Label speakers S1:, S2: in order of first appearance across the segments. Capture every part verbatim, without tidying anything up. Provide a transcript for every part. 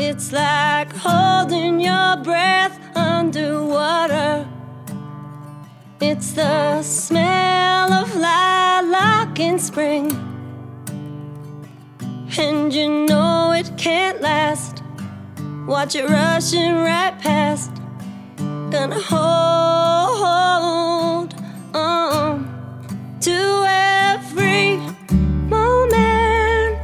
S1: It's like holding your breath underwater. It's the smell of lilac in spring, and you know it can't last. Watch it rushing right past. Gonna hold on to every moment.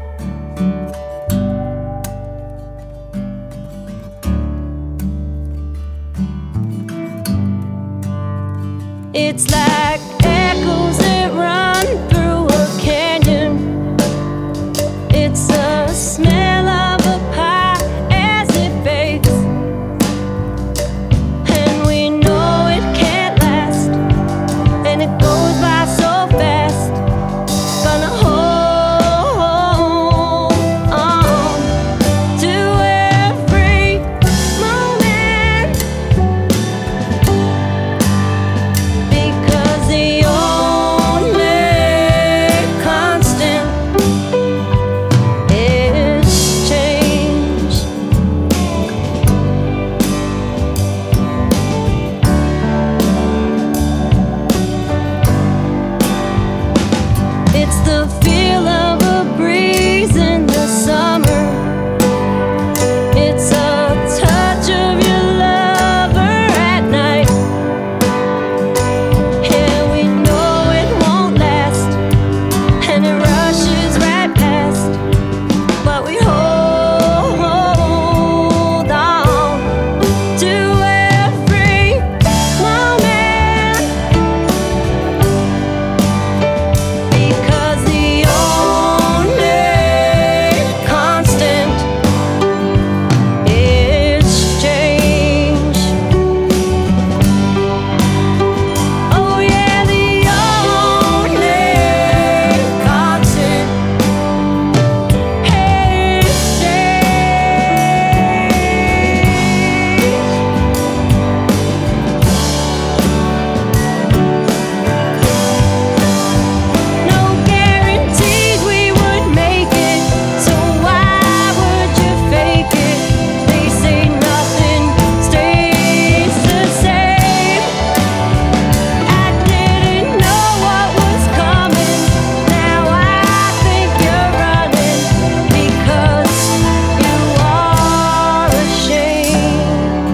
S1: It's like echoes that run through a canyon. It's the smell of a pie as it bakes, and we know it can't last, and it goes by so fast. Gonna hold on to every moment, because the only constant is change. It's the feel of a breeze in the summer. It's a touch of your lover at night, and we know it won't last, and it rushes right past. But we hold on to every moment, because the only constant is change. Oh yeah, the only constant is no guarantees we would make it, so why would you fake it? They say nothing stays the same. I didn't know what was coming. Now I think you're running because you are ashamed.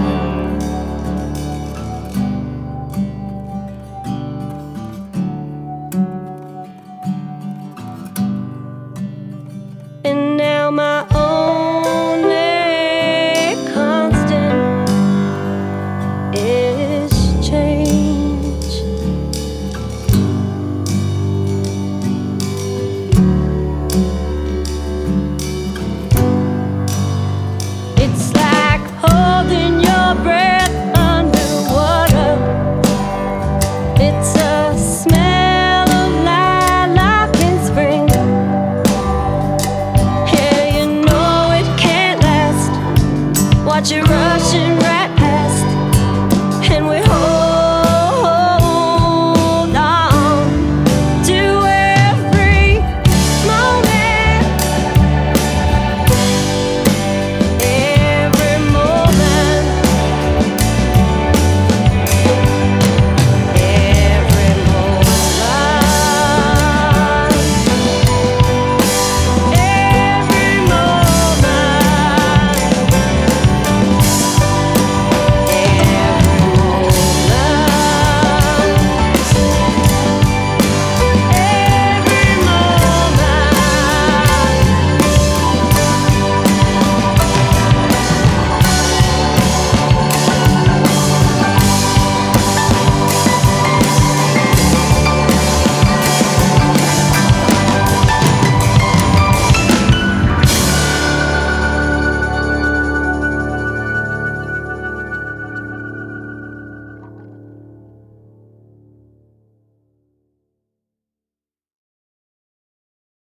S1: And now my only constant is